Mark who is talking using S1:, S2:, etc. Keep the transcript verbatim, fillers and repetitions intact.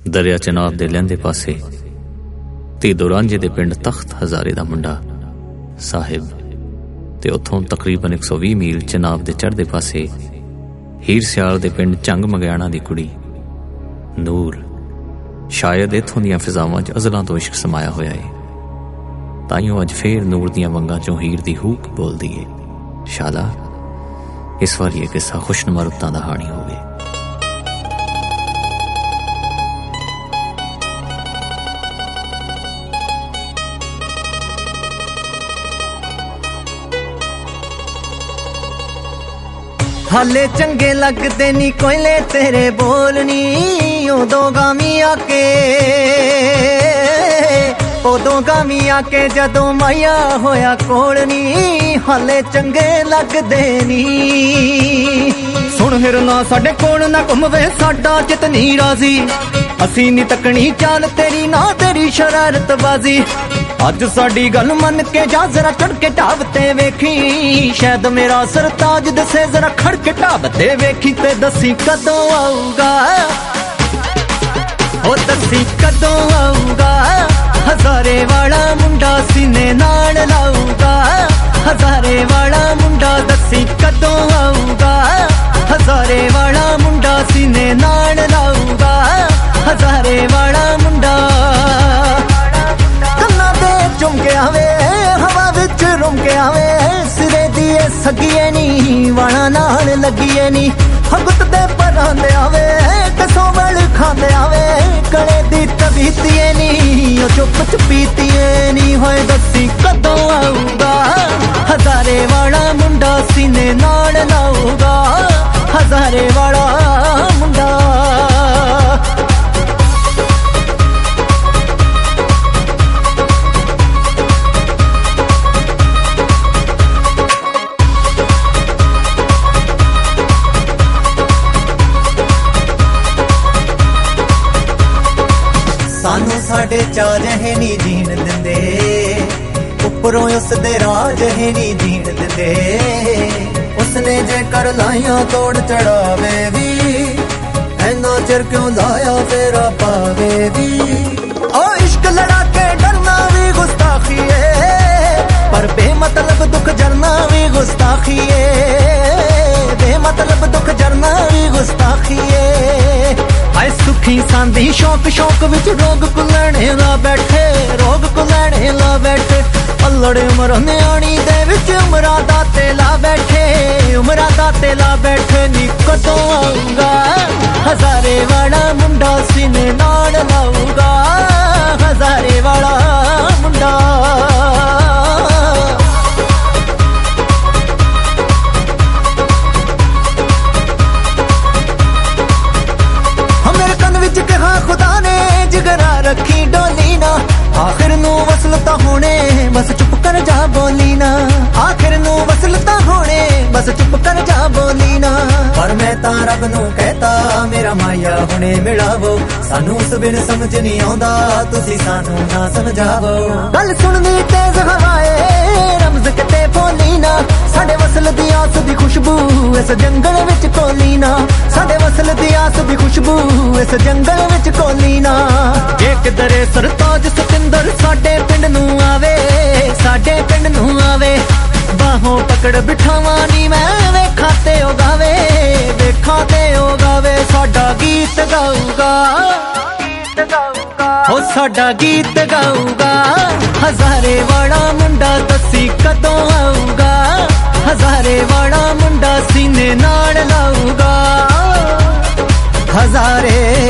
S1: दरिया चनाब दे लैंदे पासे तीदो रांझे दे पिंड तख्त हजारे दा मुंडा साहिब ते उत्थों तकरीबन एक सौ भी मील चनाब दे चढ़दे पासे हीर सियाल दे पिंड झंग मगयाणा दी कुड़ी नूर। शायद इत्थों दियां फिजावां च अज़लां तो इश्क समाया होया है, ताइयों अज फेर नूर दियां वंगां चों हीर दी हूक बोलदी है। शाला इस बार यह किस्सा खुशनुमा रुत्तां दा हाणी होवे।
S2: हाले चंगे लगदे नी कोयले तेरे बोलनी, उदों गामी आके उदों गामी आके जदों माया होया कोलनी। हाले चंगे लगदे नी सुन हिरना साडे कोल ना घुमवे साडा चित नी राजी। असी नी तकनी चाल तेरी ना तेरी शरारत बाजी। अज साडी गल मन के जा जरा चढ़ के ढाब ते वेखी, शायद मेरा सरताज दसे जरा खड़ के ढाब ते वेखी। ते दसी कदों आऊगा ओ दसी कदों आऊगा, हजारे वाला मुंडा सीने नाल लाऊगा। हजारे वाला मुंडा दसी कदों आऊगा, हजारे वाला मुंडा सीने नाल लाऊगा। हजारे वाला मुंडा कन्ना दे चुमके आवे हवा विच रुमके आवे। सिरे दिए सगिए नी वाला नाल लगिए नी, हगुत दे परांदे आवे कसों वल खांदे आवे। गले दी तबीतिए नी ओ चुप चुपीतिए नी, होए दसी कदों आऊगा। हजारे वाला मुंडा सीने नाल लाऊगा। हजारे वाला मुंडा सानू साडे चार है नी जीण दिंदे, उपरों उसदे राज है नी जीण दिंदे। उसने जे कर लाइया तोड़ चढ़ावे भी, ऐना चिर क्यों लाया फेरा पावे भी। ओ इश्क लड़ा के डरना भी गुस्ताखी है, पर बेमतलब दुख जरना भी गुस्ताखी है। बेमतलब दुख जरना भी गुस्ताखी है। आए सुखी सांदी शौक शौक विच रोग को लैणे ला बैठे, रोग को लैणे ला बैठे। अल्लड़ उमर न्याणी दे विच उमरा दाते ला बैठे, उमरा दाते ला बैठे। नी कदों आऊगा, हजारे वाला मुंडा सीने नाल लाऊगा। हजारे वाला मुंडा खुदा ने जिगरा रखी डोली ना। आखिर नू वसलता होने बस चुप कर जा बोली ना। आखिर नू वसलता होने बस चुप कर जा बोली ना। पर मैं ता रब नू कहता मेरा माया हुणे मिलावो। सानू उस बिन समझ नहीं आउंदा, तुसी सानू ना समझावो। गल सुननी तेज हवाए रमज किते बोली ना। साडे वसल दी आस दी खुशबू इस जंगल विच कोली ना। साडे वसल दी आस दी खुशबू इस जंगल विच कोली ना। एक दरे सरताज सतिंदर साडे पिंड नू आवे, साडे पिंड नू आवे। बाहों पकड़ बिठावा नी मैं वेखा ते ओ गावे, वेखा ते ओ गावे। साडा गीत गाऊगा, ओ साडा गीत गाऊगा। हजारे वाला मुंडा दसी कदों आऊगा। हजारे वाला मुंडा सीने नाल लाऊगा। हजारे